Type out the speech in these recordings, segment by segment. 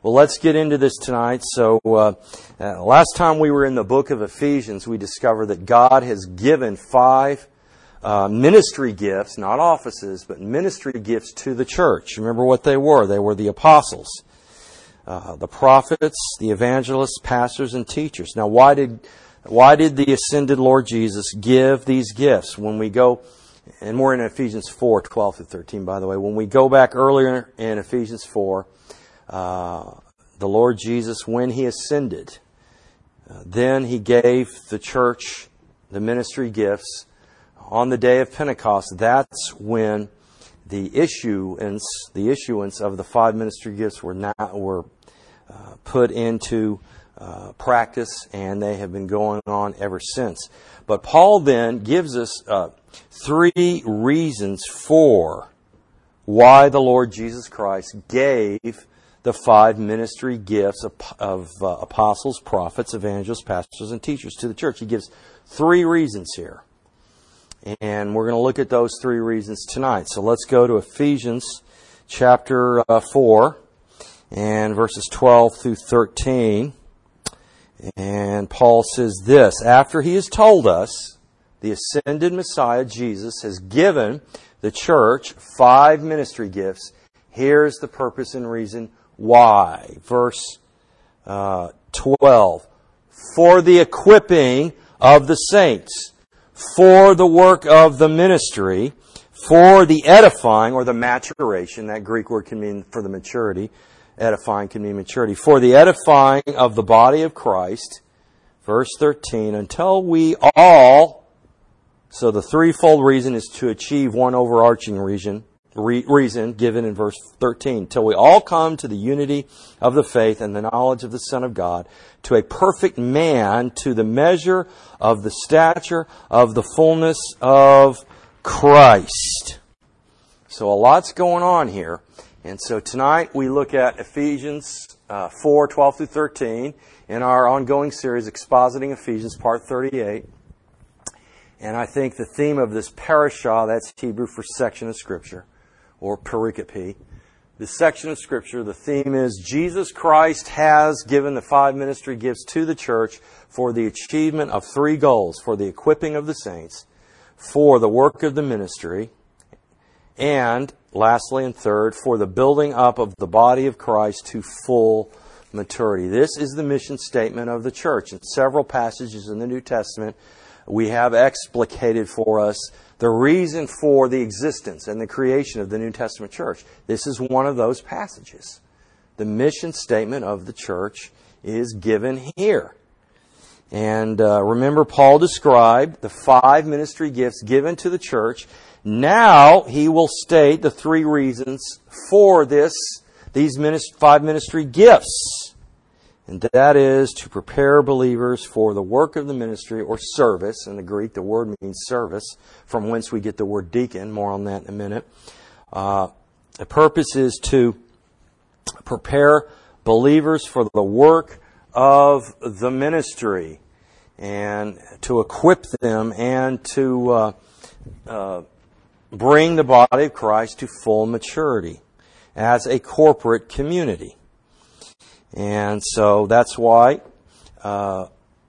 Well, let's get into this tonight. So, last time we were in the book of Ephesians, we discovered that God has given 5 ministry gifts, not offices, but ministry gifts to the church. Remember what they were. They were the apostles, the prophets, the evangelists, pastors, and teachers. Now, why did the ascended Lord Jesus give these gifts? When we go, and we're in Ephesians 4, 12 through 13, by the way. When we go back earlier in Ephesians 4, the Lord Jesus, when He ascended, then He gave the church the ministry gifts. On the day of Pentecost, that's when the issuance of the 5 ministry gifts were put into practice, and they have been going on ever since. But Paul then gives us 3 reasons for why the Lord Jesus Christ gave the 5 ministry gifts of apostles, prophets, evangelists, pastors, and teachers to the church. He gives 3 reasons here. And we're going to look at those 3 reasons tonight. So let's go to Ephesians chapter 4 and verses 12 through 13. And Paul says this: after he has told us the ascended Messiah, Jesus, has given the church 5 ministry gifts, here's the purpose and reason why. Verse 12. For the equipping of the saints, for the work of the ministry, for the edifying or the maturation, that Greek word can mean for the maturity, edifying can mean maturity, for the edifying of the body of Christ, verse 13, until we all, so the threefold reason is to achieve one overarching reason given in verse 13, till we all come to the unity of the faith and the knowledge of the Son of God, to a perfect man, to the measure of the stature of the fullness of Christ. So a lot's going on here. And so tonight we look at Ephesians 4, 12 through 13 in our ongoing series, Expositing Ephesians, Part 38. And I think the theme of this parashah, that's Hebrew for section of Scripture, or pericope. This section of Scripture, the theme is Jesus Christ has given the 5 ministry gifts to the church for the achievement of 3 goals: for the equipping of the saints, for the work of the ministry, and lastly and third, for the building up of the body of Christ to full maturity. This is the mission statement of the church. In several passages in the New Testament, we have explicated for us the reason for the existence and the creation of the New Testament church. This is one of those passages. The mission statement of the church is given here. And remember, Paul described the 5 ministry gifts given to the church. Now he will state the 3 reasons for these 5 ministry gifts. And that is to prepare believers for the work of the ministry, or service. In the Greek, the word means service, from whence we get the word deacon. More on that in a minute. The purpose is to prepare believers for the work of the ministry, and to equip them, and to bring the body of Christ to full maturity as a corporate community. And so that's why the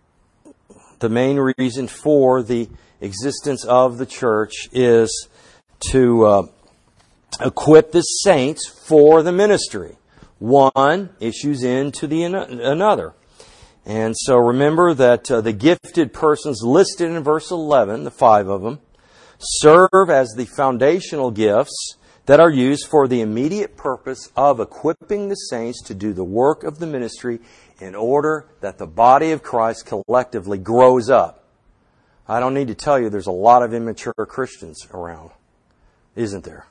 main reason for the existence of the church is to equip the saints for the ministry. One issues into another. And so remember that the gifted persons listed in verse 11, the 5 of them, serve as the foundational gifts that are used for the immediate purpose of equipping the saints to do the work of the ministry in order that the body of Christ collectively grows up. I don't need to tell you there's a lot of immature Christians around, isn't there?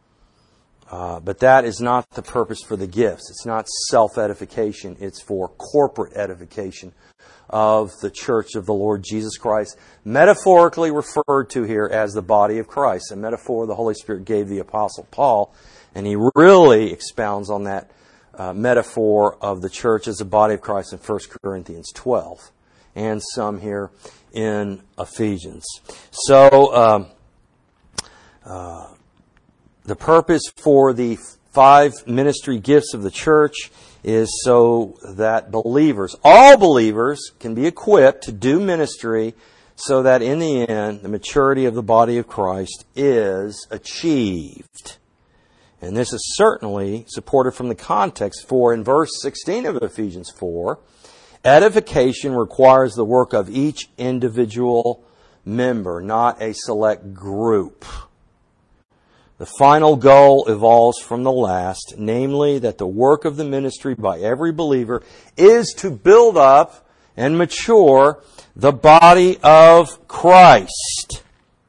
But that is not the purpose for the gifts. It's not self-edification. It's for corporate edification of the church of the Lord Jesus Christ, metaphorically referred to here as the body of Christ, a metaphor the Holy Spirit gave the Apostle Paul, and he really expounds on that metaphor of the church as a body of Christ in 1 Corinthians 12, and some here in Ephesians. So, the purpose for the 5 ministry gifts of the church is so that believers, all believers, can be equipped to do ministry so that in the end, the maturity of the body of Christ is achieved. And this is certainly supported from the context, for in verse 16 of Ephesians 4, edification requires the work of each individual member, not a select group. The final goal evolves from the last, namely that the work of the ministry by every believer is to build up and mature the body of Christ.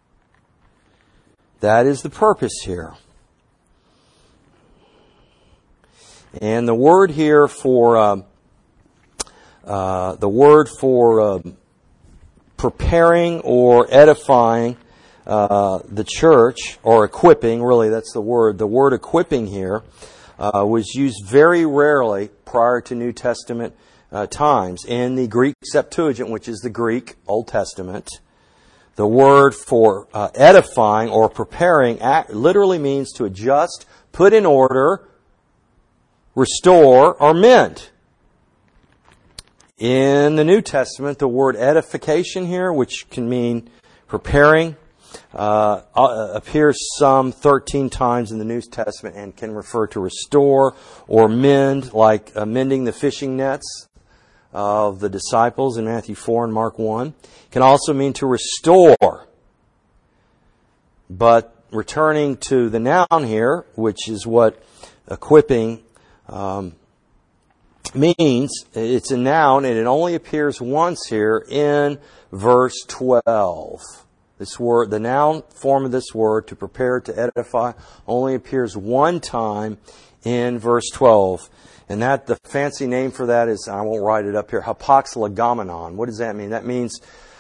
That is the purpose here. And the word here for preparing or edifying the church, or equipping, really that's the word. The word equipping here was used very rarely prior to New Testament times. In the Greek Septuagint, which is the Greek Old Testament, the word for edifying or preparing literally means to adjust, put in order, restore, or mend. In the New Testament, the word edification here, which can mean preparing, appears some 13 times in the New Testament and can refer to restore or mend, like mending the fishing nets of the disciples in Matthew 4 and Mark 1. It can also mean to restore. But returning to the noun here, which is what equipping means, it's a noun and it only appears once here in verse 12. This word, the noun form of this word, to prepare, to edify, only appears one time in verse 12. And that, the fancy name for that is, I won't write it up here, hapaxlegomenon. What does that mean? That means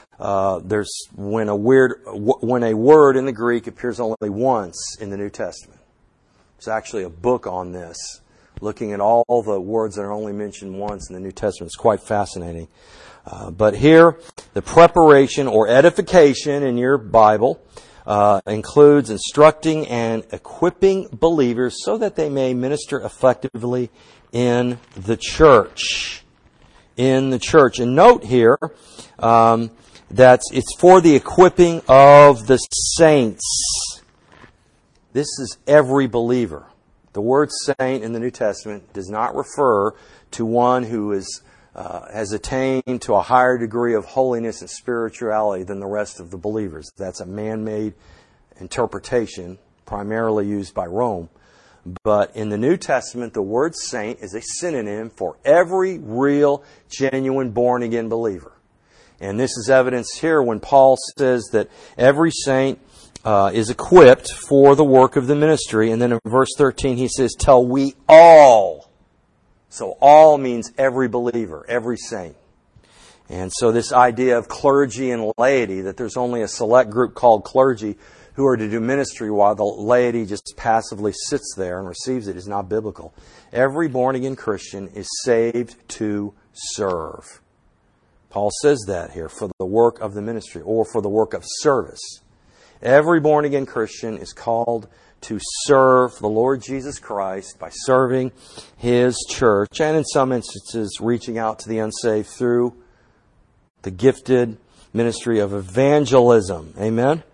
when a word in the Greek appears only once in the New Testament. There's actually a book on this, looking at all the words that are only mentioned once in the New Testament. It's quite fascinating. But here, the preparation or edification in your Bible includes instructing and equipping believers so that they may minister effectively in the church. In the church. And note here that it's for the equipping of the saints. This is every believer. The word saint in the New Testament does not refer to one who has attained to a higher degree of holiness and spirituality than the rest of the believers. That's a man-made interpretation, primarily used by Rome. But in the New Testament, the word saint is a synonym for every real, genuine, born-again believer. And this is evidence here when Paul says that every saint is equipped for the work of the ministry. And then in verse 13 he says, till we all. So all means every believer, every saint. And so this idea of clergy and laity, that there's only a select group called clergy who are to do ministry while the laity just passively sits there and receives it, is not biblical. Every born-again Christian is saved to serve. Paul says that here, for the work of the ministry, or for the work of service. Every born-again Christian is called to serve the Lord Jesus Christ by serving His church, and in some instances reaching out to the unsaved through the gifted ministry of evangelism. Amen?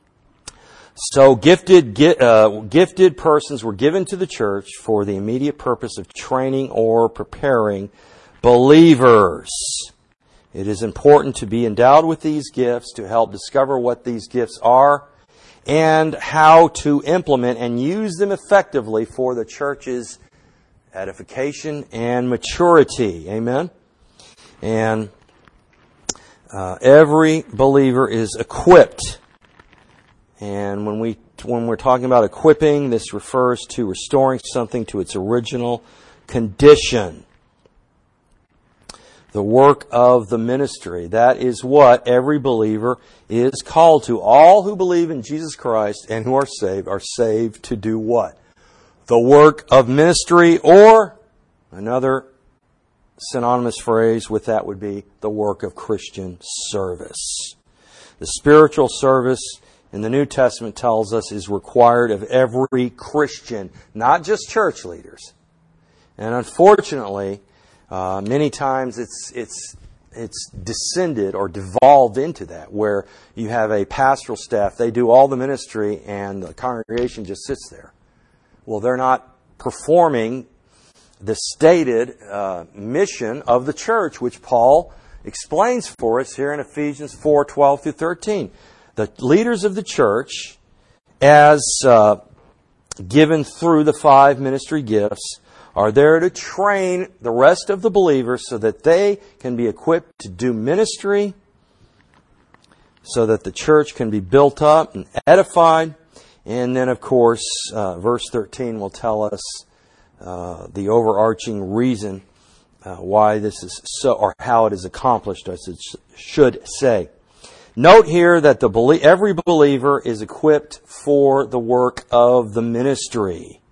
So gifted persons were given to the church for the immediate purpose of training or preparing believers. It is important to be endowed with these gifts to help discover what these gifts are and how to implement and use them effectively for the church's edification and maturity. Amen? And every believer is equipped. And when we're talking about equipping, this refers to restoring something to its original condition. The work of the ministry. That is what every believer is called to. All who believe in Jesus Christ and who are saved to do what? The work of ministry, or another synonymous phrase with that would be the work of Christian service. The spiritual service in the New Testament tells us is required of every Christian, not just church leaders. And unfortunately, many times it's descended or devolved into that, where you have a pastoral staff, they do all the ministry, and the congregation just sits there. Well, they're not performing the stated mission of the church, which Paul explains for us here in Ephesians 4:12 through 13. The leaders of the church, as given through the 5 ministry gifts, are there to train the rest of the believers so that they can be equipped to do ministry, so that the church can be built up and edified. And then, of course, verse 13 will tell us the overarching reason why this is so, or how it is accomplished, as it should say. Note here that every believer is equipped for the work of the ministry.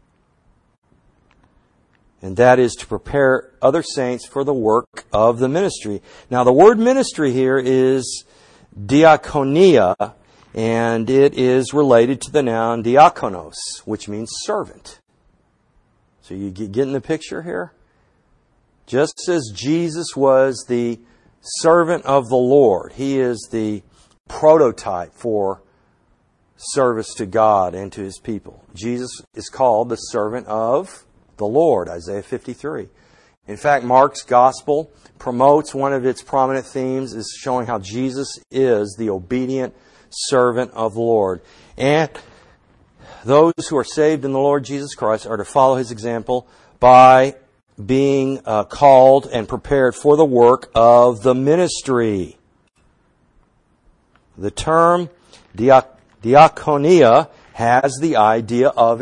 And that is to prepare other saints for the work of the ministry. Now, the word ministry here is diakonia, and it is related to the noun diakonos, which means servant. So you getting the picture here? Just as Jesus was the servant of the Lord, He is the prototype for service to God and to His people. Jesus is called the servant of the Lord, Isaiah 53. In fact, Mark's gospel promotes one of its prominent themes is showing how Jesus is the obedient servant of the Lord. And those who are saved in the Lord Jesus Christ are to follow His example by being called and prepared for the work of the ministry. The term diakonia has the idea of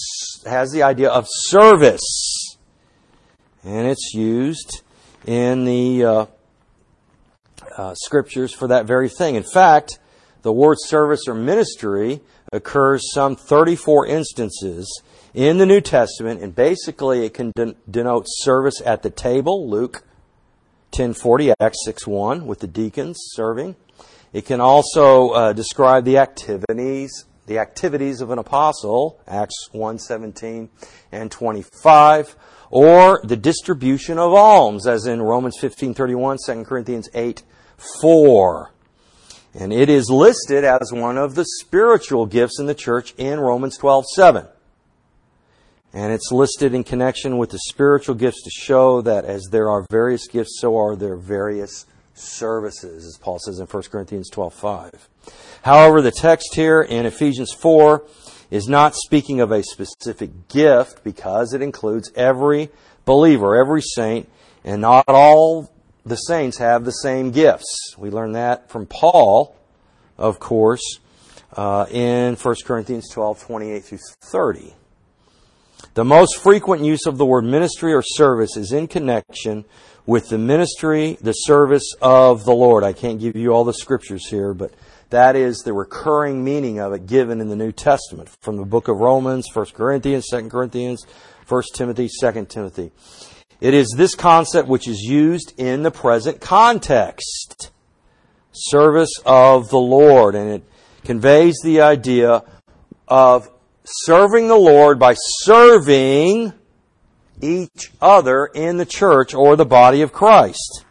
service, and it's used in the Scriptures for that very thing. In fact, the word service or ministry occurs some 34 instances in the New Testament, and basically it can denote service at the table, Luke 10:40, Acts 6:1, with the deacons serving. It can also describe the activities of an apostle, Acts 1:17 and 25, or the distribution of alms, as in Romans 15:31, 2 Corinthians 8:4. And it is listed as one of the spiritual gifts in the church in Romans 12:7. And it's listed in connection with the spiritual gifts to show that as there are various gifts, so are there various services, as Paul says in 1 Corinthians 12:5. However, the text here in Ephesians 4 is not speaking of a specific gift, because it includes every believer, every saint, and not all the saints have the same gifts. We learn that from Paul, of course, in 1 Corinthians 12:28 through 30. The most frequent use of the word ministry or service is in connection with the ministry, the service of the Lord. I can't give you all the scriptures here, but that is the recurring meaning of it given in the New Testament from the book of Romans, 1 Corinthians, 2 Corinthians, 1 Timothy, 2 Timothy. It is this concept which is used in the present context. Service of the Lord. And it conveys the idea of serving the Lord by serving each other in the church or the body of Christ.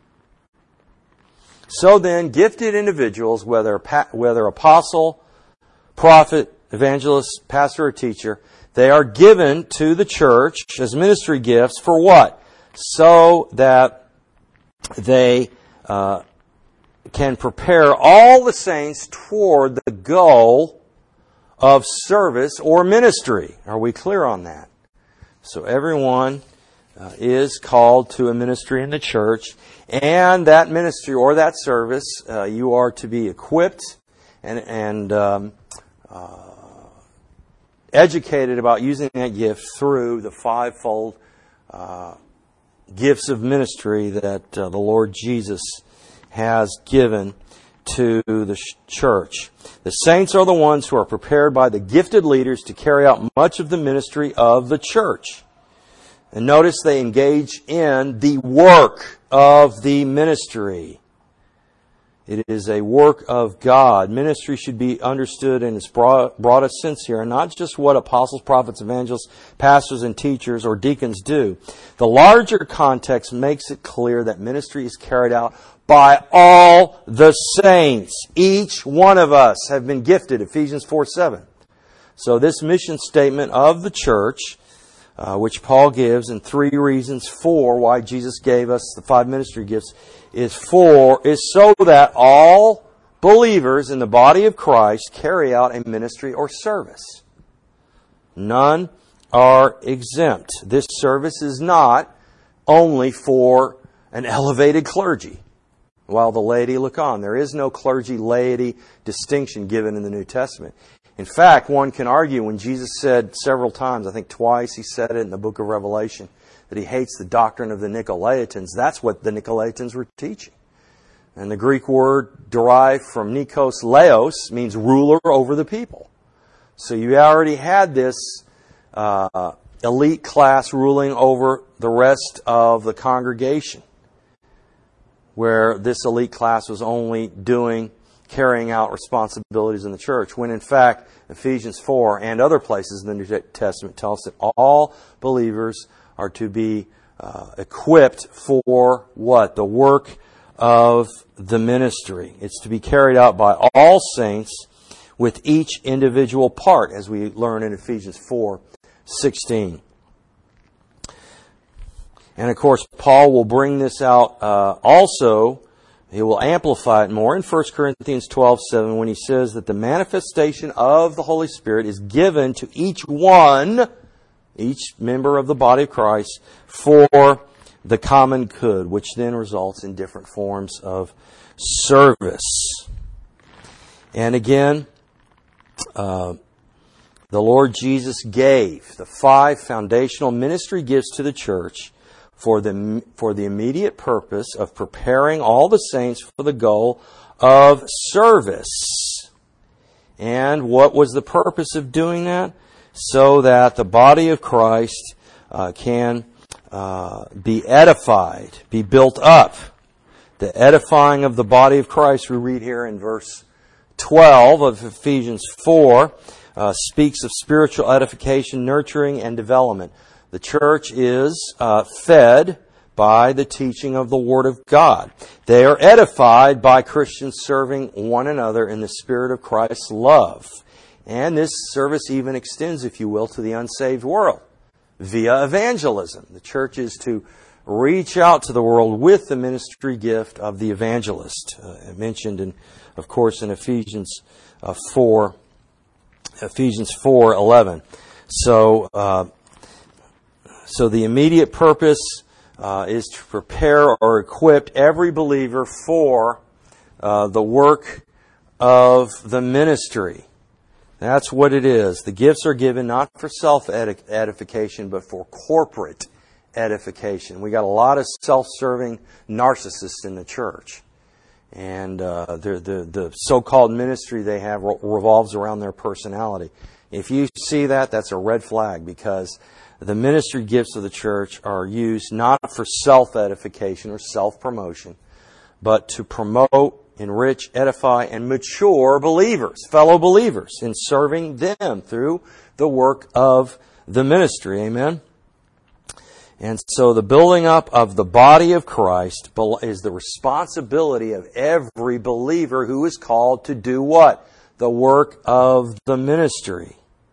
So then, gifted individuals, whether apostle, prophet, evangelist, pastor, or teacher, they are given to the church as ministry gifts for what? So that they can prepare all the saints toward the goal of service or ministry. Are we clear on that? So everyone is called to a ministry in the church, and that ministry or that service, you are to be equipped and educated about using that gift through the fivefold gifts of ministry that the Lord Jesus has given to the church. The saints are the ones who are prepared by the gifted leaders to carry out much of the ministry of the church. And notice they engage in the work of the ministry. It is a work of God. Ministry should be understood in its broadest sense here, and not just what apostles, prophets, evangelists, pastors, and teachers or deacons do. The larger context makes it clear that ministry is carried out by all the saints. Each one of us have been gifted, Ephesians 4:7. So this mission statement of the church, which Paul gives, and 3 reasons for why Jesus gave us the 5 ministry gifts, is so that all believers in the body of Christ carry out a ministry or service. None are exempt. This service is not only for an elevated clergy, while the laity look on. There is no clergy-laity distinction given in the New Testament. In fact, one can argue when Jesus said several times, I think twice he said it in the book of Revelation, that he hates the doctrine of the Nicolaitans. That's what the Nicolaitans were teaching. And the Greek word derived from Nikos Laos means ruler over the people. So you already had this elite class ruling over the rest of the congregation, where this elite class was only carrying out responsibilities in the church, when in fact Ephesians 4 and other places in the New Testament tell us that all believers are to be equipped for what? The work of the ministry. It's to be carried out by all saints with each individual part, as we learn in Ephesians 4:16. And of course, Paul will bring this out also. He will amplify it more in 1 Corinthians 12:7 when he says that the manifestation of the Holy Spirit is given to each member of the body of Christ for the common good, which then results in different forms of service. And again, the Lord Jesus gave the 5 foundational ministry gifts to the church for the immediate purpose of preparing all the saints for the goal of service. And what was the purpose of doing that? So that the body of Christ can be edified, be built up. The edifying of the body of Christ, we read here in verse 12 of Ephesians 4, speaks of spiritual edification, nurturing, and development. The church is fed by the teaching of the Word of God. They are edified by Christians serving one another in the spirit of Christ's love. And this service even extends, if you will, to the unsaved world via evangelism. The church is to reach out to the world with the ministry gift of the evangelist, mentioned, of course, in Ephesians 4:11. So the immediate purpose is to prepare or equip every believer for the work of the ministry. That's what it is. The gifts are given not for self-edification, but for corporate edification. We got a lot of self-serving narcissists in the church. And the so-called ministry they have revolves around their personality. If you see that, that's a red flag, because the ministry gifts of the church are used not for self-edification or self-promotion, but to promote, enrich, edify, and mature believers, fellow believers, in serving them through the work of the ministry. Amen? And so the building up of the body of Christ is the responsibility of every believer who is called to do what? The work of the ministry.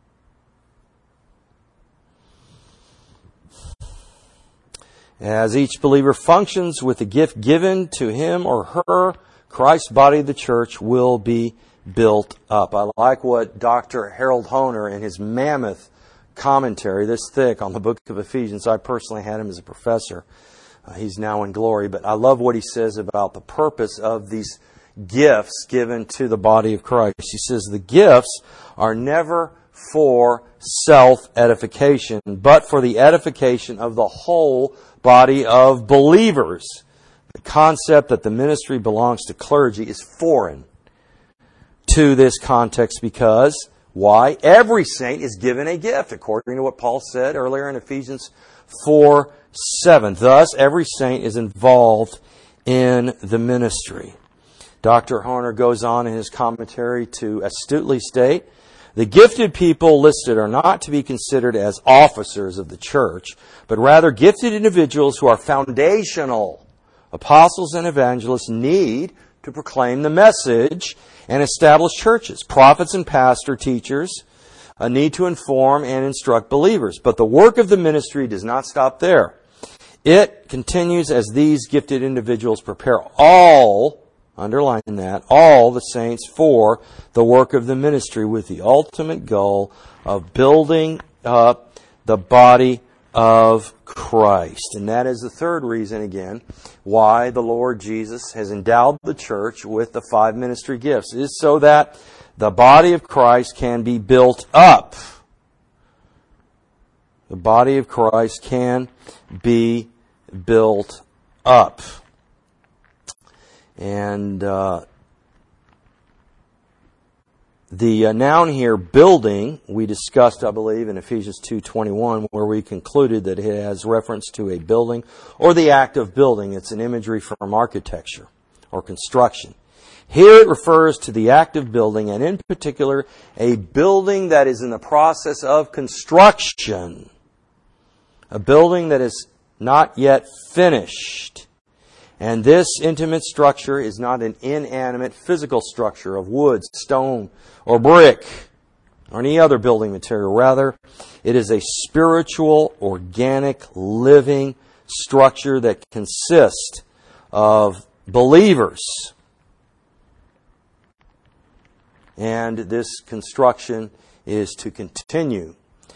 As each believer functions with the gift given to him or her, Christ's body, the church, will be built up. I like what Dr. Harold Hoehner in his mammoth commentary, this thick, on the book of Ephesians. I personally had him as a professor. He's now in glory. But I love what he says about the purpose of these gifts given to the body of Christ. He says the gifts are never for self-edification, but for the edification of the whole body of believers. The concept that the ministry belongs to clergy is foreign to this context because, why? Every saint is given a gift, according to what Paul said earlier in Ephesians 4:7. Thus, every saint is involved in the ministry. Dr. Horner goes on in his commentary to astutely state, the gifted people listed are not to be considered as officers of the church, but rather gifted individuals who are foundational. Apostles and evangelists need to proclaim the message and establish churches. Prophets and teachers need to inform and instruct believers. But the work of the ministry does not stop there. It continues as these gifted individuals prepare all, underline that, all the saints for the work of the ministry with the ultimate goal of building up the body of Christ. And that is the third reason, again, why the Lord Jesus has endowed the church with the 5 ministry gifts, is so that the body of Christ can be built up. The body of Christ can be built up. And the noun here, building, we discussed, I believe, in Ephesians 2:21, where we concluded that it has reference to a building or the act of building. It's an imagery from architecture or construction. Here it refers to the act of building, and in particular, a building that is in the process of construction. A building that is not yet finished. And this intimate structure is not an inanimate physical structure of wood, stone, or brick, or any other building material. Rather, it is a spiritual, organic, living structure that consists of believers. And this construction is to continue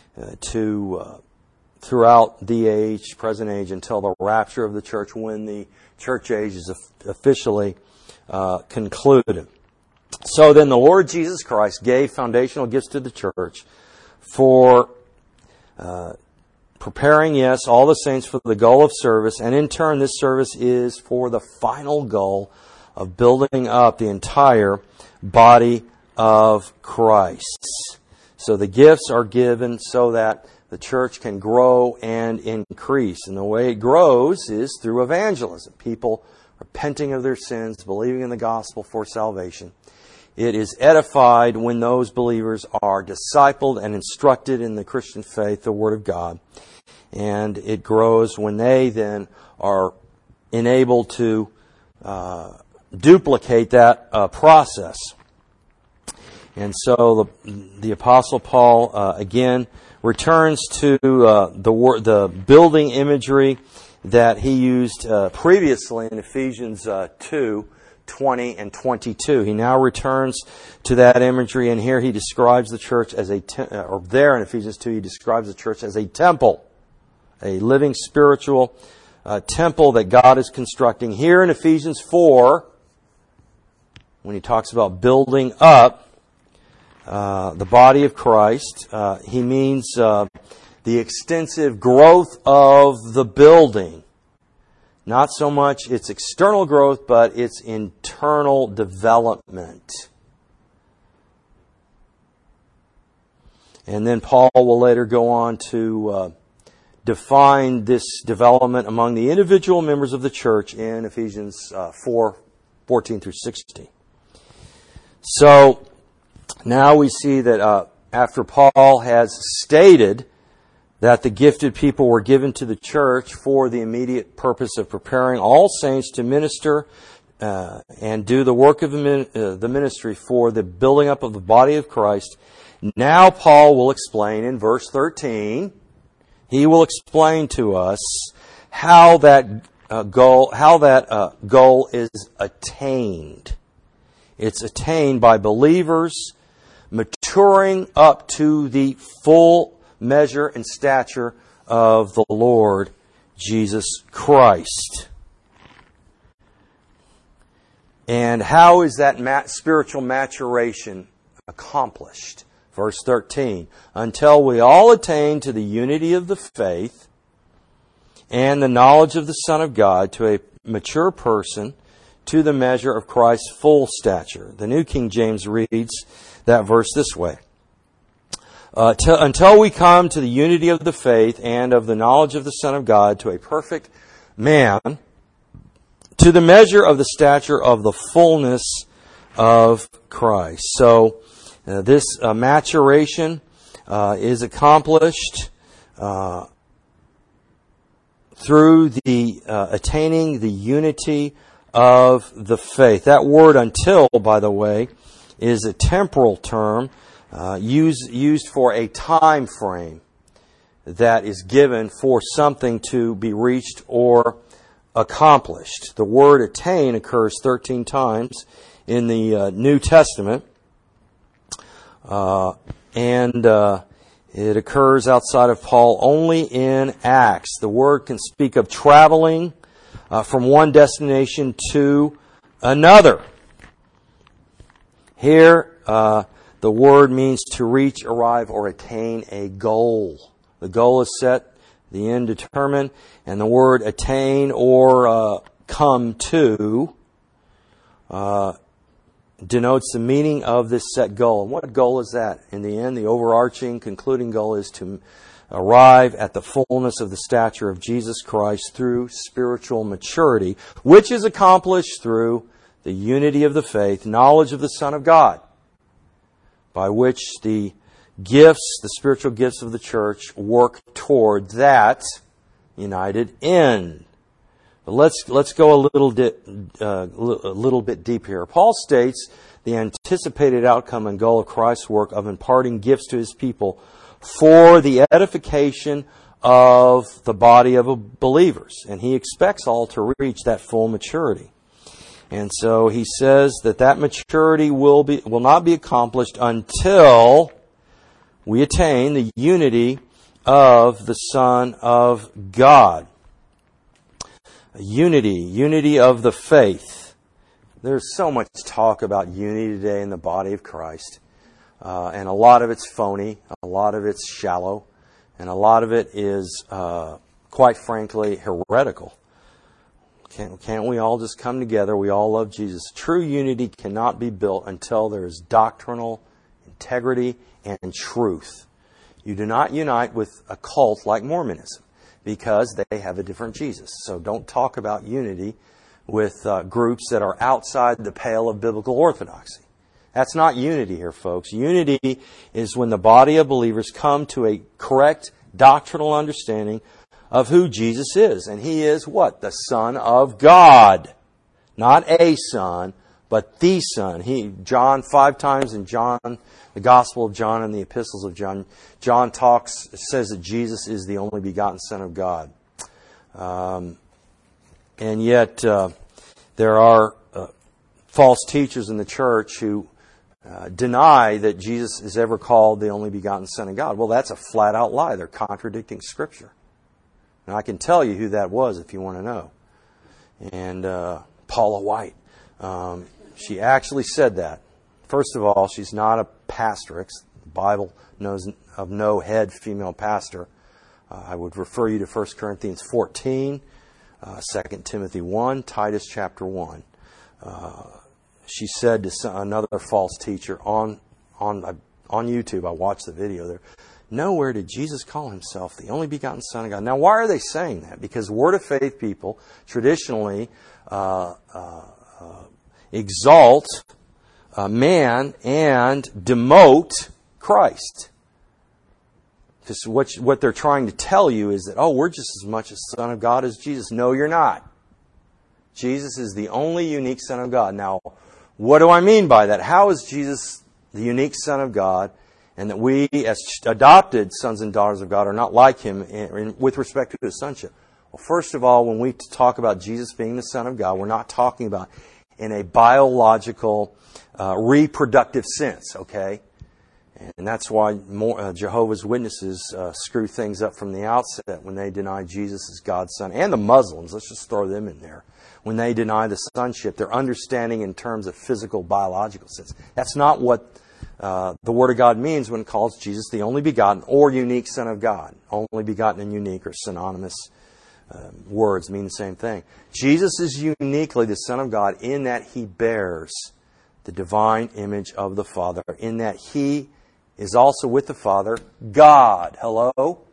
throughout the age, present age, until the rapture of the church, when the church age is officially concluded. So then the Lord Jesus Christ gave foundational gifts to the church for preparing, yes, all the saints for the goal of service, and in turn this service is for the final goal of building up the entire body of Christ. So the gifts are given so that the church can grow and increase. And the way it grows is through evangelism. People repenting of their sins, believing in the gospel for salvation. It is edified when those believers are discipled and instructed in the Christian faith, the Word of God. And it grows when they then are enabled to duplicate that process. And so the Apostle Paul, again, returns to the building imagery that he used previously in Ephesians 2:20 and 22. He now returns to that imagery, and here he describes the church as or there in Ephesians 2, he describes the church as a temple, a living spiritual temple that God is constructing. Here in Ephesians 4, when he talks about building up the body of Christ, he means the extensive growth of the building. Not so much its external growth, but its internal development. And then Paul will later go on to define this development among the individual members of the church in Ephesians 4:14 through 16. So, now we see that after Paul has stated that the gifted people were given to the church for the immediate purpose of preparing all saints to minister and do the work of the ministry for the building up of the body of Christ, now Paul will explain in verse 13, he will explain to us how that goal is attained. It's attained by believers maturing up to the full measure and stature of the Lord Jesus Christ. And how is that spiritual maturation accomplished? Verse 13, until we all attain to the unity of the faith and the knowledge of the Son of God, to a mature person, to the measure of Christ's full stature. The New King James reads that verse this way. Until we come to the unity of the faith and of the knowledge of the Son of God, to a perfect man, to the measure of the stature of the fullness of Christ. So this maturation is accomplished through the attaining the unity of the faith. That word "until," by the way, is a temporal term used for a time frame that is given for something to be reached or accomplished. The word "attain" occurs 13 times in the New Testament, and it occurs outside of Paul only in Acts. The word can speak of traveling from one destination to another. Here, the word means to reach, arrive, or attain a goal. The goal is set, the end determined, and the word "attain" or "come to" denotes the meaning of this set goal. And what goal is that? In the end, the overarching, concluding goal is to arrive at the fullness of the stature of Jesus Christ through spiritual maturity, which is accomplished through the unity of the faith, knowledge of the Son of God, by which the gifts, the spiritual gifts of the church, work toward that united end. But let's go a little bit deep here. Paul states the anticipated outcome and goal of Christ's work of imparting gifts to His people for the edification of the body of believers, and he expects all to reach that full maturity. And so he says that maturity will not be accomplished until we attain the unity of the Son of God. Unity of the faith. There's so much talk about unity today in the body of Christ. And a lot of it's phony, a lot of it's shallow, and a lot of it is, quite frankly, heretical. Can't we all just come together? We all love Jesus. True unity cannot be built until there is doctrinal integrity and truth. You do not unite with a cult like Mormonism because they have a different Jesus. So don't talk about unity with groups that are outside the pale of biblical orthodoxy. That's not unity here, folks. Unity is when the body of believers come to a correct doctrinal understanding of who Jesus is. And He is what? The Son of God. Not a Son, but the Son. John 5 times in John, the Gospel of John and the Epistles of John, John says that Jesus is the only begotten Son of God. And yet, there are false teachers in the church who deny that Jesus is ever called the only begotten Son of God. Well, that's a flat-out lie. They're contradicting Scripture. And I can tell you who that was if you want to know. And Paula White. She actually said that. First of all, she's not a pastor. The Bible knows of no head female pastor. I would refer you to 1 Corinthians 14, 2 Timothy 1, Titus chapter 1. She said to another false teacher on YouTube, I watched the video there, nowhere did Jesus call Himself the only begotten Son of God. Now, why are they saying that? Because Word of Faith people traditionally exalt man and demote Christ. Because what they're trying to tell you is that, we're just as much a Son of God as Jesus. No, you're not. Jesus is the only unique Son of God. Now, what do I mean by that? How is Jesus the unique Son of God, and that we, as adopted sons and daughters of God, are not like Him with respect to His sonship? Well, first of all, when we talk about Jesus being the Son of God, we're not talking about in a biological, reproductive sense, okay? And that's why Jehovah's Witnesses screw things up from the outset when they deny Jesus as God's Son. And the Muslims, let's just throw them in there. When they deny the sonship, they're understanding in terms of physical, biological sense. That's not what the Word of God means when it calls Jesus the only begotten or unique Son of God. Only begotten and unique are synonymous words, mean the same thing. Jesus is uniquely the Son of God in that He bears the divine image of the Father, in that He is also with the Father, God. Hello?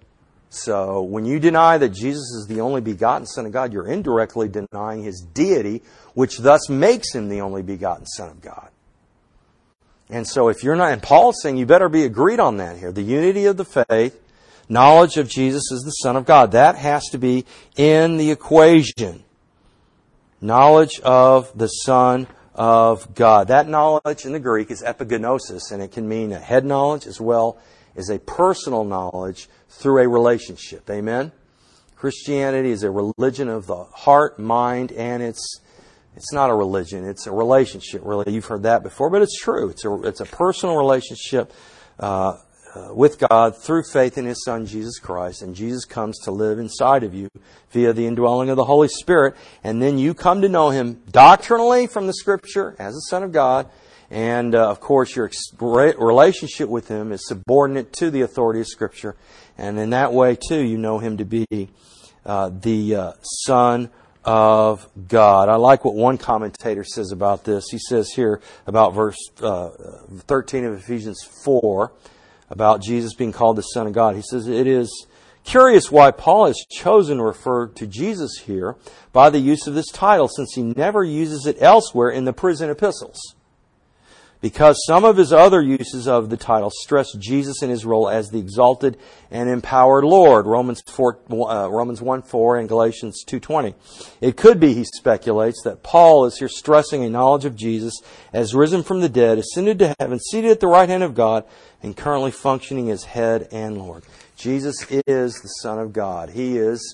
So when you deny that Jesus is the only begotten Son of God, you're indirectly denying His deity, which thus makes Him the only begotten Son of God. And so if you're not, and Paul's saying you better be agreed on that here. The unity of the faith, knowledge of Jesus as the Son of God. That has to be in the equation. Knowledge of the Son of God. That knowledge in the Greek is epigenosis, and it can mean a head knowledge as well as a personal knowledge through a relationship. Amen? Christianity is a religion of the heart, mind, and it's not a religion. It's a relationship, really. You've heard that before, but it's true. It's a personal relationship with God through faith in His Son, Jesus Christ. And Jesus comes to live inside of you via the indwelling of the Holy Spirit. And then you come to know Him doctrinally from the Scripture as the Son of God. And, of course, your relationship with Him is subordinate to the authority of Scripture. And in that way, too, you know Him to be the Son of God. I like what one commentator says about this. He says here about verse 13 of Ephesians 4, about Jesus being called the Son of God. He says, it is curious why Paul has chosen to refer to Jesus here by the use of this title, since he never uses it elsewhere in the prison epistles. Because some of his other uses of the title stress Jesus in His role as the exalted and empowered Lord. Romans 1:4 and Galatians 2:20. It could be, he speculates, that Paul is here stressing a knowledge of Jesus as risen from the dead, ascended to heaven, seated at the right hand of God, and currently functioning as head and Lord. Jesus is the Son of God. He is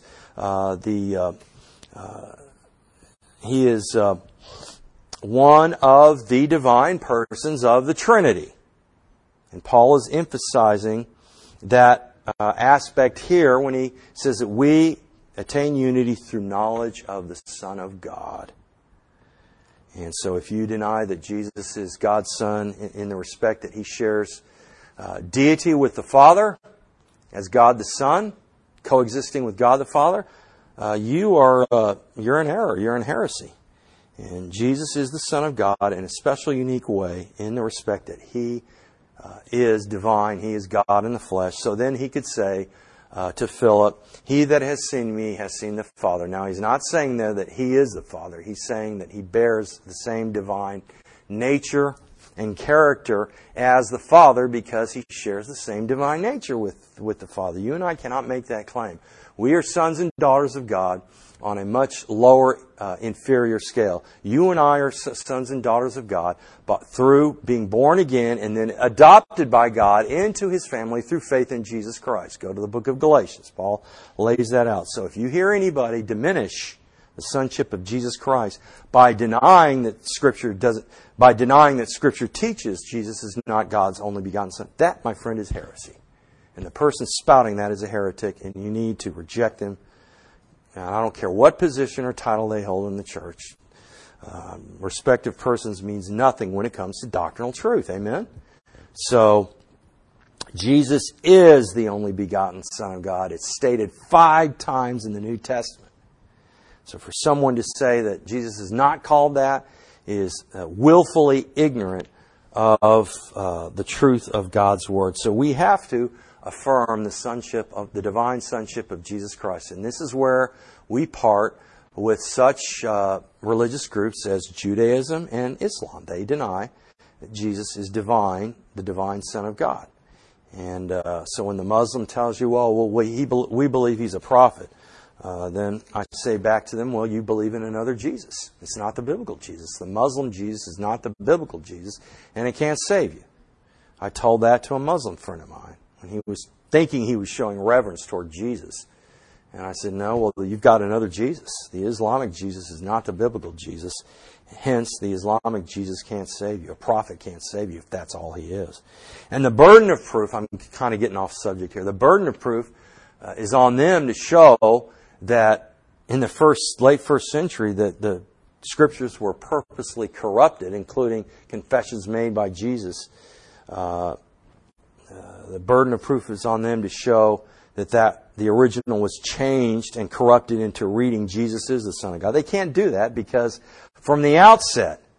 one of the divine persons of the Trinity. And Paul is emphasizing that aspect here when he says that we attain unity through knowledge of the Son of God. And so if you deny that Jesus is God's Son in the respect that He shares deity with the Father as God the Son, coexisting with God the Father, you're in error. You're in heresy. And Jesus is the Son of God in a special, unique way in the respect that He is divine. He is God in the flesh. So then He could say to Philip, "He that has seen me has seen the Father." Now, He's not saying there that He is the Father. He's saying that He bears the same divine nature and character as the Father because He shares the same divine nature with the Father. You and I cannot make that claim. We are sons and daughters of God on a much lower, inferior scale. You and I are sons and daughters of God, but through being born again and then adopted by God into His family through faith in Jesus Christ. Go to the book of Galatians. Paul lays that out. So if you hear anybody diminish the sonship of Jesus Christ by denying that Scripture teaches Jesus is not God's only begotten Son, that, my friend, is heresy. And the person spouting that is a heretic, and you need to reject them. And I don't care what position or title they hold in the church. Respective persons means nothing when it comes to doctrinal truth. Amen? So, Jesus is the only begotten Son of God. It's stated 5 times in the New Testament. So for someone to say that Jesus is not called that is willfully ignorant of the truth of God's Word. So we have to affirm the divine sonship of Jesus Christ. And this is where we part with such religious groups as Judaism and Islam. They deny that Jesus is divine, the divine Son of God. And so when the Muslim tells you, we believe He's a prophet, then I say back to them, well, you believe in another Jesus. It's not the biblical Jesus. The Muslim Jesus is not the biblical Jesus, and it can't save you. I told that to a Muslim friend of mine when he was thinking he was showing reverence toward Jesus. And I said, no, well, you've got another Jesus. The Islamic Jesus is not the biblical Jesus. Hence, the Islamic Jesus can't save you. A prophet can't save you if that's all he is. And the burden of proof, I'm kind of getting off subject here. The burden of proof is on them to show that in the late first century that the Scriptures were purposely corrupted, including confessions made by Jesus. The burden of proof is on them to show that the original was changed and corrupted into reading Jesus is the Son of God. They can't do that because from the outset,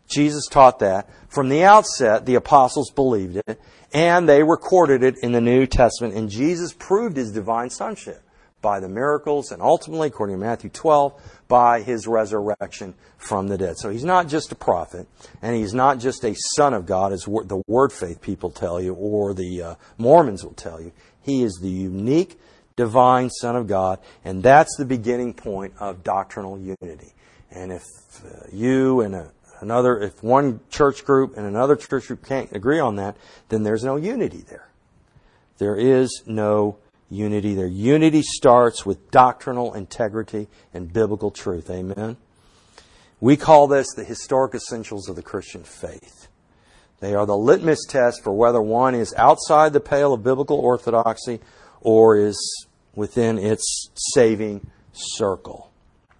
Jesus taught that. From the outset, the apostles believed it, and they recorded it in the New Testament, and Jesus proved His divine sonship by the miracles, and ultimately, according to Matthew 12, by His resurrection from the dead. So He's not just a prophet, and He's not just a Son of God, as the Word Faith people tell you, or the Mormons will tell you. He is the unique, divine Son of God, and that's the beginning point of doctrinal unity. And if you and if one church group and another church group can't agree on that, then there's no unity there. There is no unity there. Unity starts with doctrinal integrity and biblical truth. Amen? We call this the historic essentials of the Christian faith. They are the litmus test for whether one is outside the pale of biblical orthodoxy or is within its saving circle.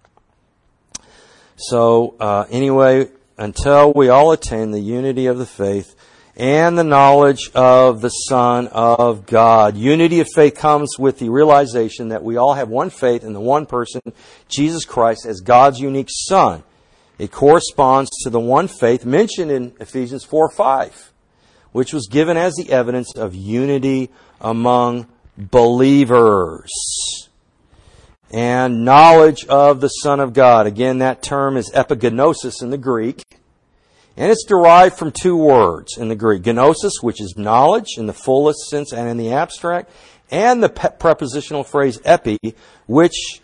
So, anyway, until we all attain the unity of the faith and the knowledge of the Son of God. Unity of faith comes with the realization that we all have one faith in the one person, Jesus Christ, as God's unique Son. It corresponds to the one faith mentioned in Ephesians 4:5, which was given as the evidence of unity among believers. And knowledge of the Son of God. Again, that term is epigenosis in the Greek. And it's derived from two words in the Greek. Gnosis, which is knowledge in the fullest sense and in the abstract. And the prepositional phrase epi, which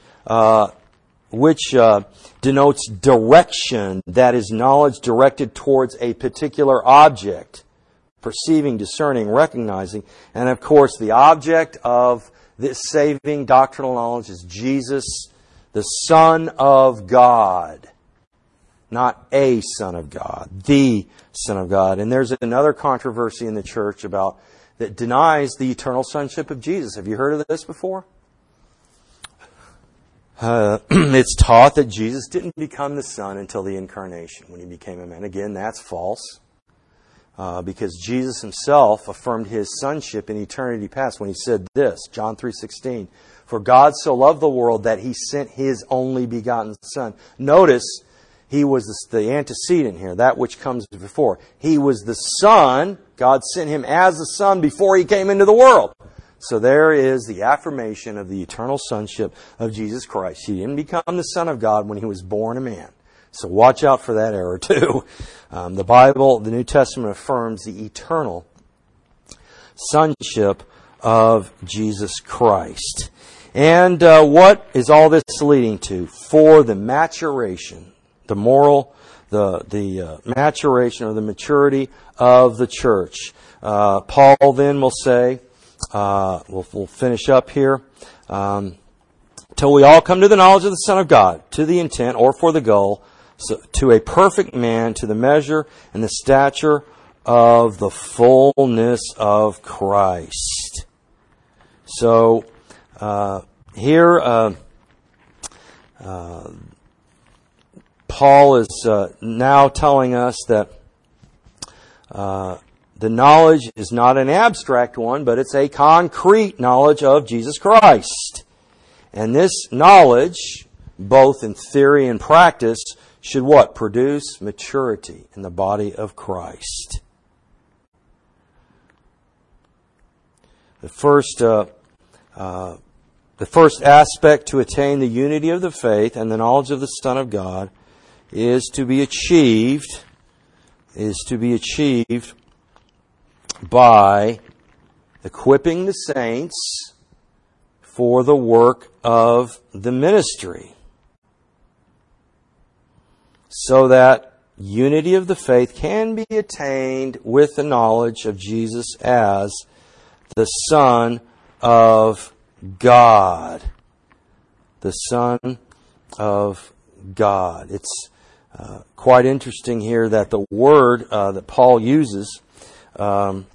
denotes direction. That is knowledge directed towards a particular object. Perceiving, discerning, recognizing. And of course, the object of this saving doctrinal knowledge is Jesus, the Son of God. Not a Son of God, the Son of God. And there's another controversy in the church that denies the eternal sonship of Jesus. Have you heard of this before? It's taught that Jesus didn't become the Son until the incarnation, when He became a man. Again, that's false. Because Jesus Himself affirmed His sonship in eternity past when He said this, John 3:16, "For God so loved the world that He sent His only begotten Son." Notice, He was the antecedent here, that which comes before. He was the Son. God sent Him as the Son before He came into the world. So there is the affirmation of the eternal sonship of Jesus Christ. He didn't become the Son of God when He was born a man. So watch out for that error too. The Bible, the New Testament, affirms the eternal sonship of Jesus Christ. And what is all this leading to? For the maturation, the maturation or the maturity of the church. Paul then will say, we'll finish up here, till we all come to the knowledge of the Son of God, to the intent or for the goal, so, to a perfect man, to the measure and the stature of the fullness of Christ. So, here, Paul is now telling us that the knowledge is not an abstract one, but it's a concrete knowledge of Jesus Christ. And this knowledge, both in theory and practice, should what? Produce maturity in the body of Christ. The first aspect to attain the unity of the faith and the knowledge of the Son of God is to be achieved by equipping the saints for the work of the ministry, so that unity of the faith can be attained with the knowledge of Jesus as the Son of God. The Son of God. It's quite interesting here that the word that Paul uses when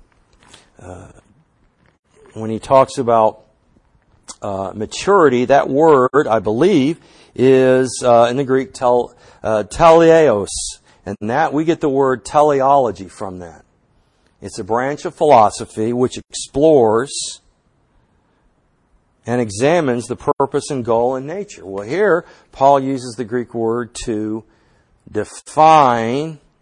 he talks about maturity, that word, I believe, is in the Greek teleos, and that we get the word teleology from that. It's a branch of philosophy which explores and examines the purpose and goal in nature. Well, here Paul uses the Greek word to define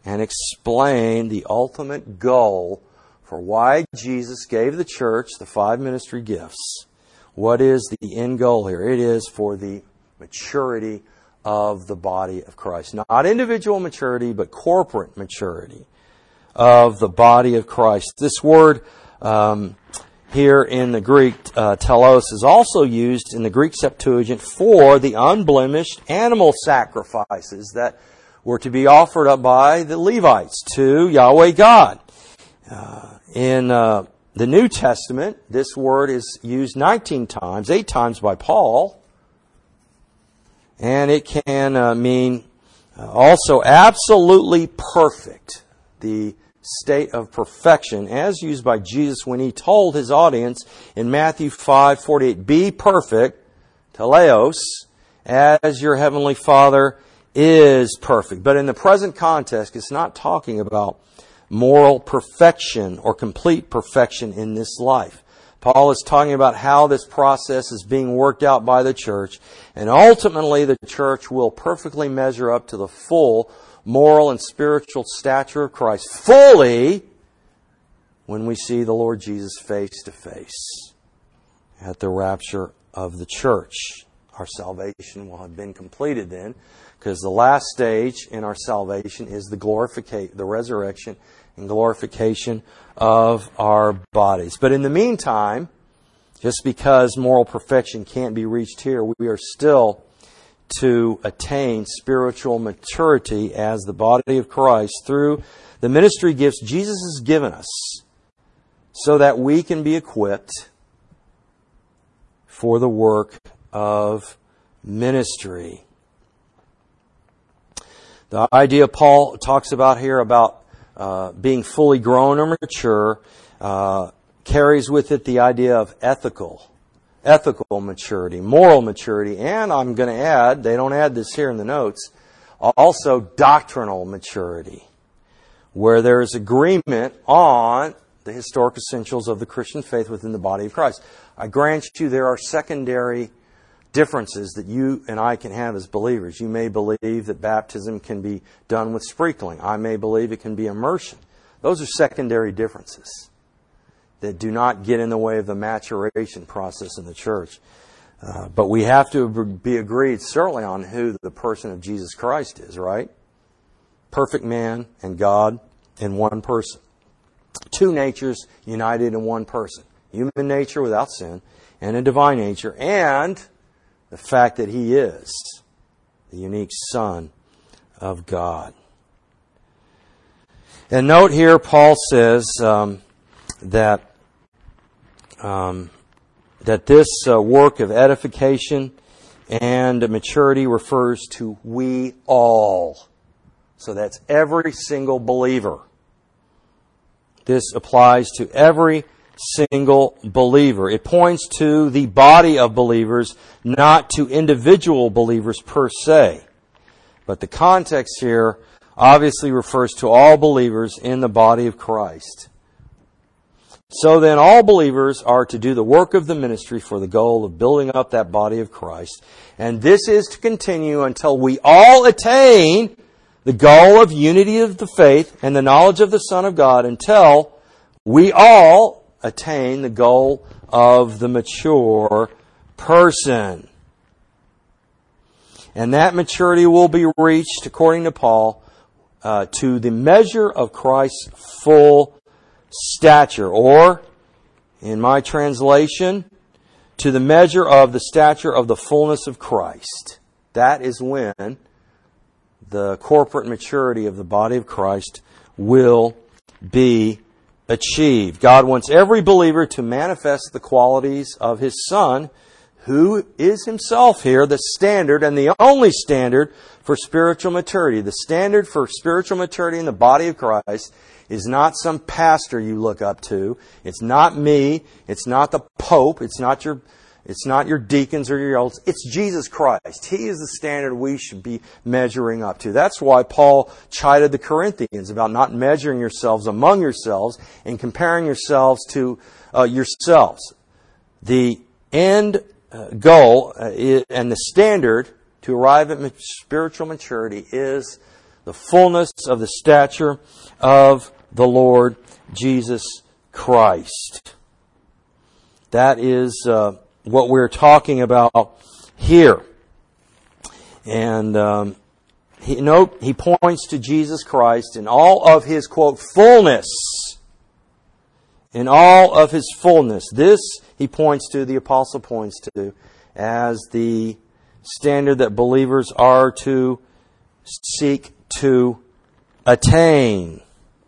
and explain the ultimate goal for why Jesus gave the church the 5 ministry gifts. What is the end goal here? It is for the maturity of the body of Christ. Not individual maturity, but corporate maturity of the body of Christ. This word here in the Greek, telos, is also used in the Greek Septuagint for the unblemished animal sacrifices that were to be offered up by the Levites to Yahweh God. In the New Testament, this word is used 19 times, 8 times by Paul, and it can mean also absolutely perfect, the state of perfection, as used by Jesus when He told His audience in Matthew 5:48, "Be perfect, teleos, as your heavenly Father is perfect." But in the present context, it's not talking about moral perfection or complete perfection in this life. Paul is talking about how this process is being worked out by the church, and ultimately the church will perfectly measure up to the full moral and spiritual stature of Christ fully when we see the Lord Jesus face to face at the rapture of the church. Our salvation will have been completed then, because the last stage in our salvation is the resurrection and glorification of our bodies. But in the meantime, just because moral perfection can't be reached here, we are still to attain spiritual maturity as the body of Christ through the ministry gifts Jesus has given us, so that we can be equipped for the work of ministry. The idea Paul talks about here about being fully grown or mature carries with it the idea of ethical maturity, moral maturity, and I'm going to add, they don't add this here in the notes, also doctrinal maturity, where there is agreement on the historic essentials of the Christian faith within the body of Christ. I grant you there are secondary differences that you and I can have as believers. You may believe that baptism can be done with sprinkling. I may believe it can be immersion. Those are secondary differences that do not get in the way of the maturation process in the church. But we have to be agreed certainly on who the person of Jesus Christ is, right? Perfect man and God in one person. 2 natures united in one person. Human nature without sin and a divine nature, and the fact that He is the unique Son of God. And note here, Paul says that this work of edification and maturity refers to we all. So that's every single believer. This applies to every single believer. It points to the body of believers, not to individual believers per se. But the context here obviously refers to all believers in the body of Christ. So then all believers are to do the work of the ministry for the goal of building up that body of Christ. And this is to continue until we all attain the goal of unity of the faith and the knowledge of the Son of God, until we all attain the goal of the mature person. And that maturity will be reached, according to Paul, to the measure of Christ's full stature, or, in my translation, to the measure of the stature of the fullness of Christ. That is when the corporate maturity of the body of Christ will be achieved. God wants every believer to manifest the qualities of His Son, who is Himself here the standard and the only standard for spiritual maturity. The standard for spiritual maturity in the body of Christ is not some pastor you look up to. It's not me. It's not the Pope. It's not your deacons or your elders. It's Jesus Christ. He is the standard we should be measuring up to. That's why Paul chided the Corinthians about not measuring yourselves among yourselves and comparing yourselves to yourselves. The end goal and the standard to arrive at spiritual maturity is the fullness of the stature of the Lord Jesus Christ. That is what we're talking about here. And he points to Jesus Christ in all of His, quote, fullness. In all of His fullness. This, he points to, the apostle points to, as the standard that believers are to seek to attain.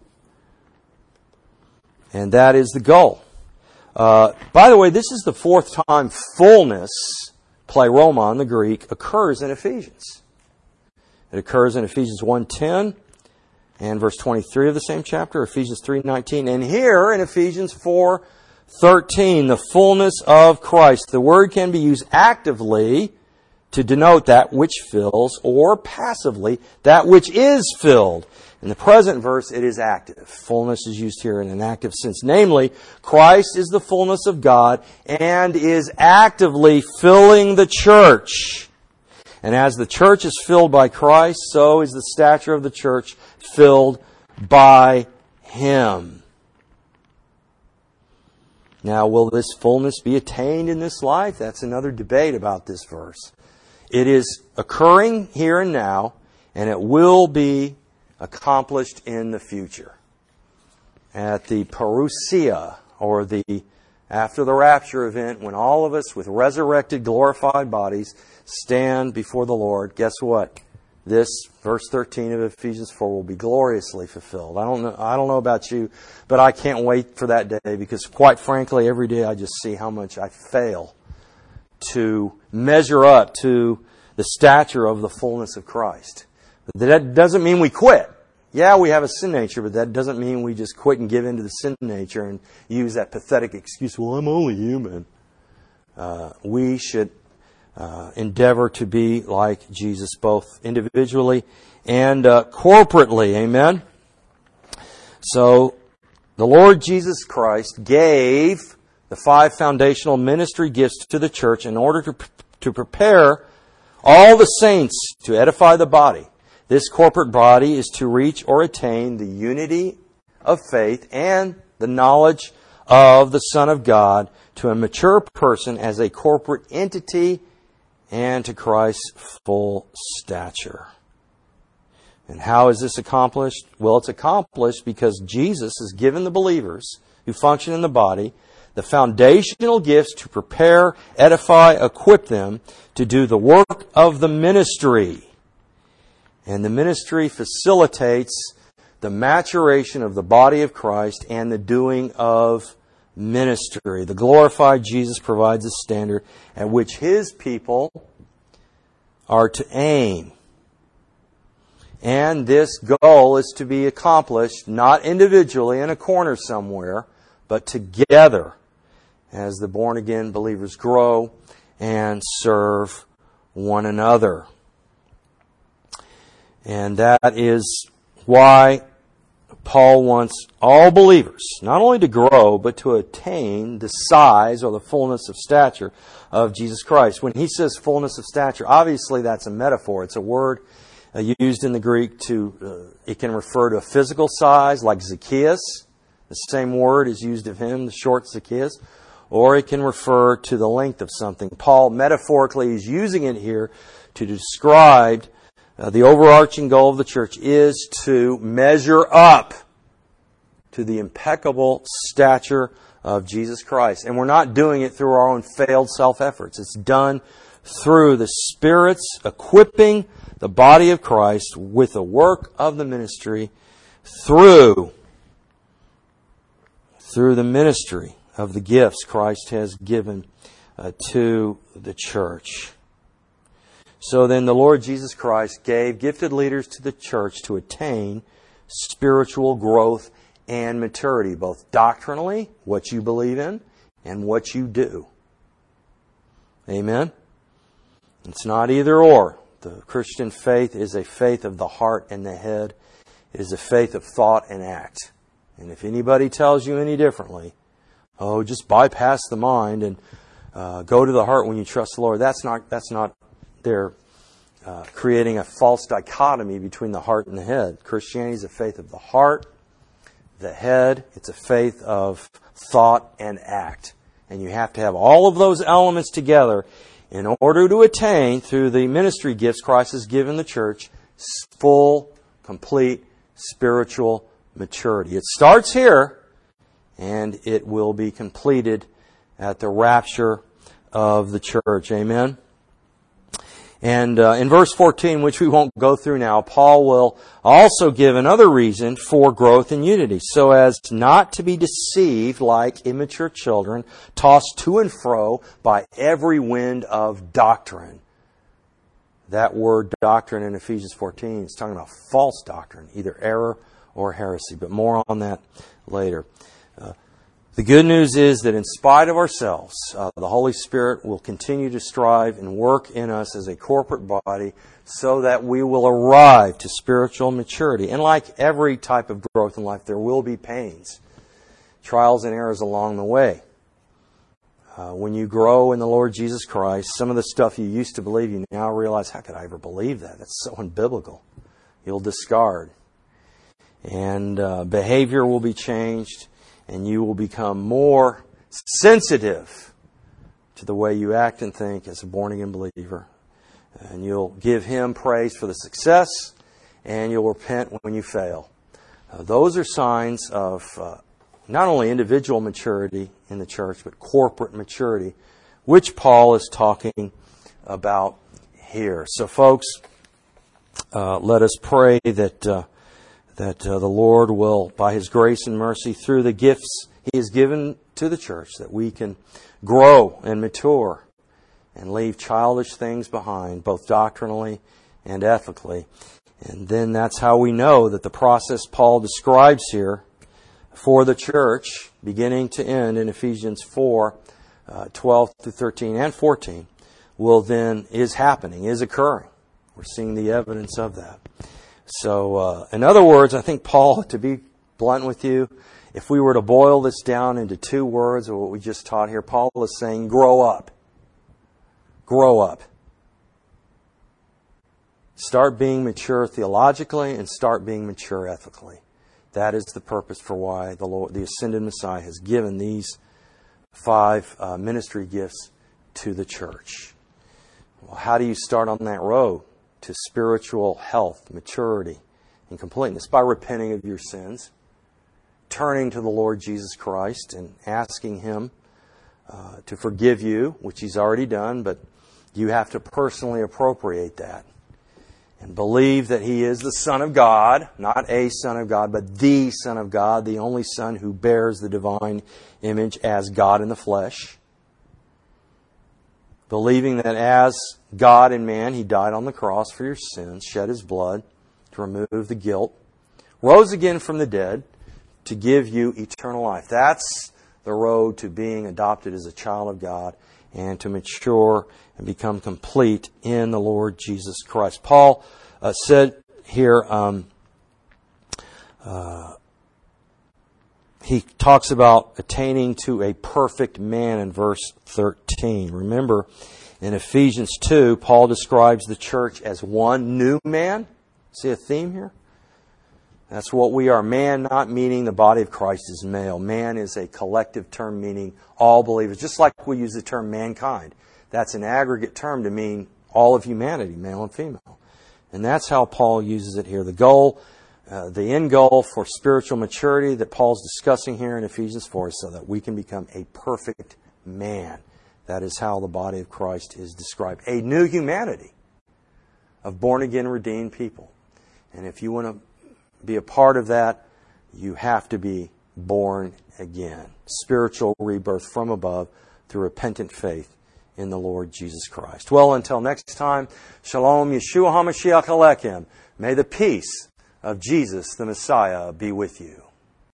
And that is the goal. By the way, this is the fourth time fullness, pleroma in the Greek, occurs in Ephesians. It occurs in Ephesians 1:10 and verse 23 of the same chapter, Ephesians 3:19, and here in Ephesians 4:13, the fullness of Christ. The word can be used actively to denote that which fills, or passively, that which is filled. In the present verse, it is active. Fullness is used here in an active sense. Namely, Christ is the fullness of God and is actively filling the church. And as the church is filled by Christ, so is the stature of the church filled by Him. Now, will this fullness be attained in this life? That's another debate about this verse. It is occurring here and now, and it will be accomplished in the future. At the parousia, or the after the rapture event, when all of us with resurrected, glorified bodies stand before the Lord, guess what? This, verse 13 of Ephesians 4, will be gloriously fulfilled. I don't know about you, but I can't wait for that day, because quite frankly, every day I just see how much I fail to measure up to the stature of the fullness of Christ. But that doesn't mean we quit. Yeah, we have a sin nature, but that doesn't mean we just quit and give in to the sin nature and use that pathetic excuse, well, I'm only human. We should endeavor to be like Jesus, both individually and corporately. Amen? So, the Lord Jesus Christ gave the 5 foundational ministry gifts to the church in order to prepare all the saints to edify the body. This corporate body is to reach or attain the unity of faith and the knowledge of the Son of God to a mature person as a corporate entity and to Christ's full stature. And how is this accomplished? Well, it's accomplished because Jesus has given the believers who function in the body the foundational gifts to prepare, edify, equip them to do the work of the ministry. And the ministry facilitates the maturation of the body of Christ and the doing of ministry. The glorified Jesus provides a standard at which His people are to aim. And this goal is to be accomplished not individually in a corner somewhere, but together as the born-again believers grow and serve one another. And that is why Paul wants all believers not only to grow, but to attain the size or the fullness of stature of Jesus Christ. When he says fullness of stature, obviously that's a metaphor. It's a word used in the Greek it can refer to a physical size, like Zacchaeus. The same word is used of him, the short Zacchaeus. Or it can refer to the length of something. Paul metaphorically is using it here to describe the overarching goal of the church is to measure up to the impeccable stature of Jesus Christ. And we're not doing it through our own failed self-efforts. It's done through the Spirit's equipping the body of Christ with the work of the ministry through the ministry of the gifts Christ has given to the church. So then the Lord Jesus Christ gave gifted leaders to the church to attain spiritual growth and maturity, both doctrinally, what you believe in, and what you do. Amen? It's not either or. The Christian faith is a faith of the heart and the head. It is a faith of thought and act. And if anybody tells you any differently, just bypass the mind and go to the heart when you trust the Lord, that's not their creating a false dichotomy between the heart and the head. Christianity is a faith of the heart, the head. It's a faith of thought and act. And you have to have all of those elements together in order to attain, through the ministry gifts Christ has given the church, full, complete spiritual maturity. It starts here, and it will be completed at the rapture of the church. Amen? And in verse 14, which we won't go through now, Paul will also give another reason for growth in unity, so as not to be deceived like immature children, tossed to and fro by every wind of doctrine. That word doctrine in Ephesians 14 is talking about false doctrine, either error or heresy, but more on that later. The good news is that in spite of ourselves, the Holy Spirit will continue to strive and work in us as a corporate body so that we will arrive to spiritual maturity. And like every type of growth in life, there will be pains, trials and errors along the way. When you grow in the Lord Jesus Christ, some of the stuff you used to believe, you now realize, how could I ever believe that? That's so unbiblical. You'll discard. And behavior will be changed. And you will become more sensitive to the way you act and think as a born-again believer. And you'll give Him praise for the success, and you'll repent when you fail. Those are signs of not only individual maturity in the church, but corporate maturity, which Paul is talking about here. So folks, let us pray that the Lord will, by His grace and mercy, through the gifts He has given to the church, that we can grow and mature and leave childish things behind, both doctrinally and ethically. And then that's how we know that the process Paul describes here for the church, beginning to end in Ephesians 4, 12 through 13 and 14, is happening, is occurring. We're seeing the evidence of that. So, in other words, I think Paul, to be blunt with you, if we were to boil this down into two words of what we just taught here, Paul is saying, grow up. Grow up. Start being mature theologically and start being mature ethically. That is the purpose for why the ascended Messiah has given these 5 ministry gifts to the church. Well, how do you start on that road to spiritual health, maturity, and completeness? By repenting of your sins, turning to the Lord Jesus Christ and asking Him to forgive you, which He's already done, but you have to personally appropriate that and believe that He is the Son of God, not a Son of God, but the Son of God, the only Son who bears the divine image as God in the flesh. Believing that as God and man, He died on the cross for your sins, shed His blood to remove the guilt, rose again from the dead to give you eternal life. That's the road to being adopted as a child of God and to mature and become complete in the Lord Jesus Christ. Paul said here, he talks about attaining to a perfect man in verse 13. Remember, in Ephesians 2, Paul describes the church as one new man. See a theme here? That's what we are. Man not meaning the body of Christ is male. Man is a collective term meaning all believers. Just like we use the term mankind. That's an aggregate term to mean all of humanity, male and female. And that's how Paul uses it here. The goal, the end goal for spiritual maturity that Paul's discussing here in Ephesians 4 is so that we can become a perfect man. That is how the body of Christ is described. A new humanity of born-again, redeemed people. And if you want to be a part of that, you have to be born again. Spiritual rebirth from above through repentant faith in the Lord Jesus Christ. Well, until next time, Shalom, Yeshua HaMashiach Aleichem. May the peace of Jesus the Messiah be with you.